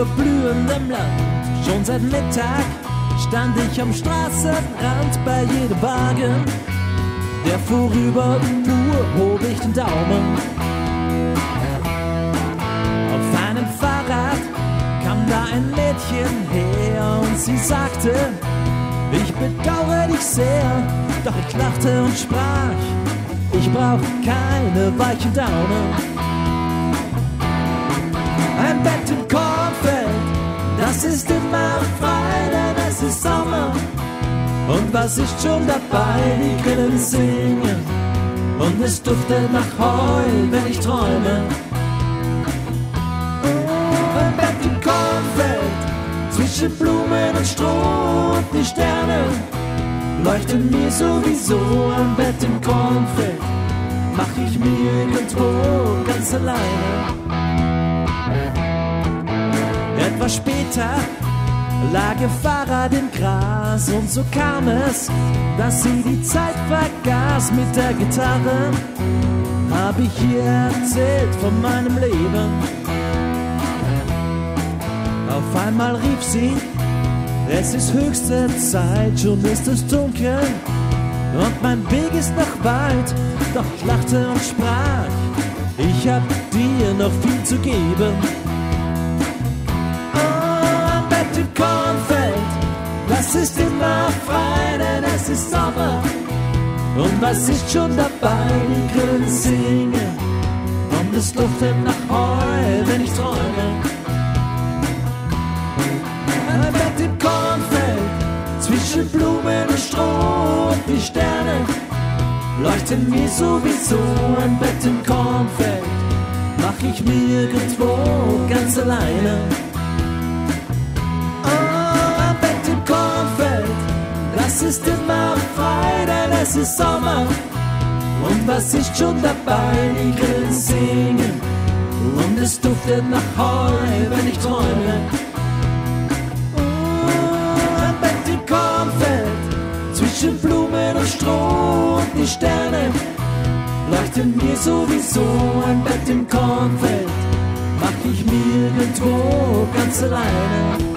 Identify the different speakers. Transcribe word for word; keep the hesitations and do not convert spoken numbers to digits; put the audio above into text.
Speaker 1: über blühendem Land. Schon seit Mittag stand ich am Straßenrand bei jedem Wagen, der vorüber fuhr, hob ich den Daumen. Auf einem Fahrrad kam da ein Mädchen her und sie sagte, ich bedauere dich sehr, doch ich lachte und sprach, ich brauch keine weichen Daumen. Ein Bett im Kornfeld, das ist immer frei, denn es ist Sommer. Und was ist schon dabei, die Grillen singen und es duftet nach Heu, wenn ich träume. Ein Bett im Kornfeld, zwischen Blumen und Stroh und die Sterne leuchten mir sowieso. Ein Bett im Kornfeld mach ich mir irgendwo ganz alleine. Etwas später lag ihr Fahrrad im Gras und so kam es, dass sie die Zeit vergaß. Mit der Gitarre hab ich ihr erzählt von meinem Leben. Auf einmal rief sie, es ist höchste Zeit, schon ist es dunkel und mein Weg ist noch weit. Doch ich lachte und sprach, ich hab dir noch viel zu geben. Das ist immer frei, denn es ist Sommer. Und was ist schon dabei, die Grillen singen und es duftet nach Heu, wenn ich träume. Ein Bett im Kornfeld, zwischen Blumen und Stroh und die Sterne leuchten mir sowieso. Ein Bett im Kornfeld mach ich mir irgendwo ganz alleine. Das ist immer frei, denn es ist Sommer. Und was ist schon dabei, die Grillen singen und es duftet nach Heu, wenn ich träume. Ein Bett im Kornfeld, zwischen Blumen und Stroh und die Sterne leuchten mir sowieso. Ein Bett im Kornfeld mach ich mir irgendwo ganz alleine.